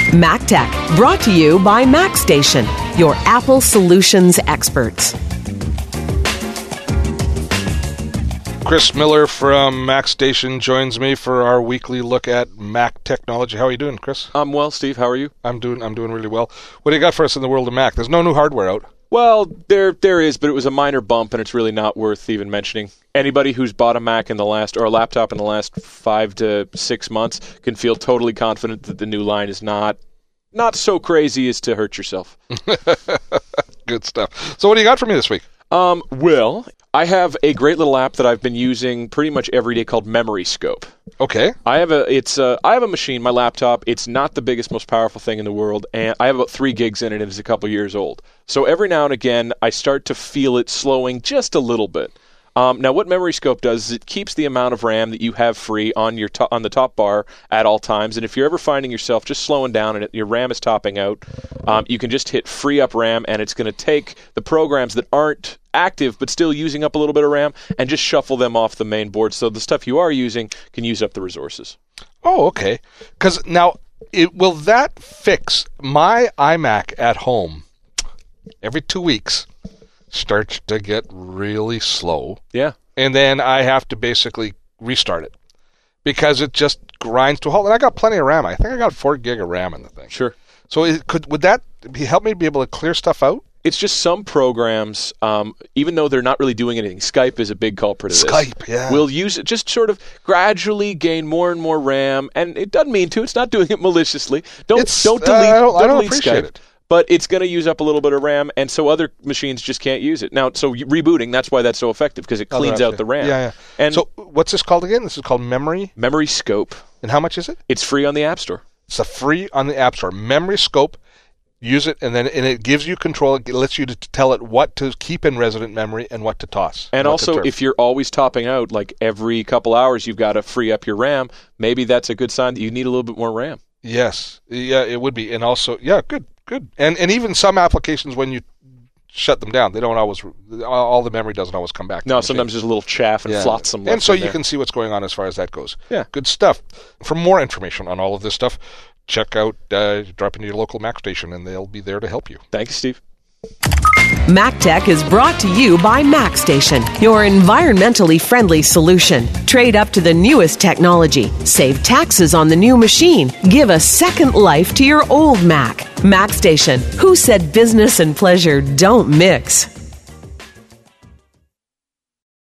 Mac Tech, brought to you by MacStation, your Apple solutions experts. Chris Miller from MacStation joins me for our weekly look at Mac technology. How are you doing, Chris? I'm well, Steve. How are you? I'm doing really well. What do you got for us in the world of Mac? There's no new hardware out. Well, there is, but it was a minor bump, and it's really not worth even mentioning. Anybody who's bought a Mac or a laptop in the last 5 to 6 months can feel totally confident that the new line is not so crazy as to hurt yourself. Good stuff. So what do you got for me this week? Well, I have a great little app that I've been using pretty much every day called Memory Scope. Okay. I have a machine, my laptop. It's not the biggest, most powerful thing in the world, and I have about 3 gigs in it, and it's a couple years old. So every now and again, I start to feel it slowing just a little bit. Now, what Memory Scope does is it keeps the amount of RAM that you have free on the top bar at all times. And if you're ever finding yourself just slowing down and your RAM is topping out, you can just hit free up RAM, and it's going to take the programs that aren't active but still using up a little bit of RAM and just shuffle them off the main board. So the stuff you are using can use up the resources. Oh, okay. Because now, will that fix my iMac at home every 2 weeks? Starts to get really slow. Yeah. And then I have to basically restart it because it just grinds to a halt. And I got plenty of RAM. I think I got 4 gig of RAM in the thing. Sure. So would that help me be able to clear stuff out? It's just some programs, even though they're not really doing anything. Skype is a big culprit of this. Skype, yeah. We'll use it, just sort of gradually gain more and more RAM, and it doesn't mean to. It's not doing it maliciously. Don't delete I don't appreciate Skype. it. But it's going to use up a little bit of RAM, and so other machines just can't use it. Now, so rebooting, that's why that's so effective, because it cleans out the RAM. Yeah. And so what's this called again? This is called Memory Scope. And how much is it? It's free on the App Store. It's free on the App Store. Memory Scope. Use it, and it gives you control. It lets you to tell it what to keep in resident memory and what to toss. And also, if you're always topping out, like every couple hours you've got to free up your RAM, maybe that's a good sign that you need a little bit more RAM. Yes. Yeah, it would be. And also, yeah, good. And even some applications, when you shut them down, they don't always, all the memory doesn't always come back. No, sometimes there's a little chaff and flotsam. And so you can see what's going on as far as that goes. Yeah. Good stuff. For more information on all of this stuff, check out, drop into your local Mac station, and they'll be there to help you. Thank you, Steve. Mac Tech is brought to you by MacStation, your environmentally friendly solution. Trade up to the newest technology. Save taxes on the new machine. Give a second life to your old Mac. MacStation. Who said business and pleasure don't mix?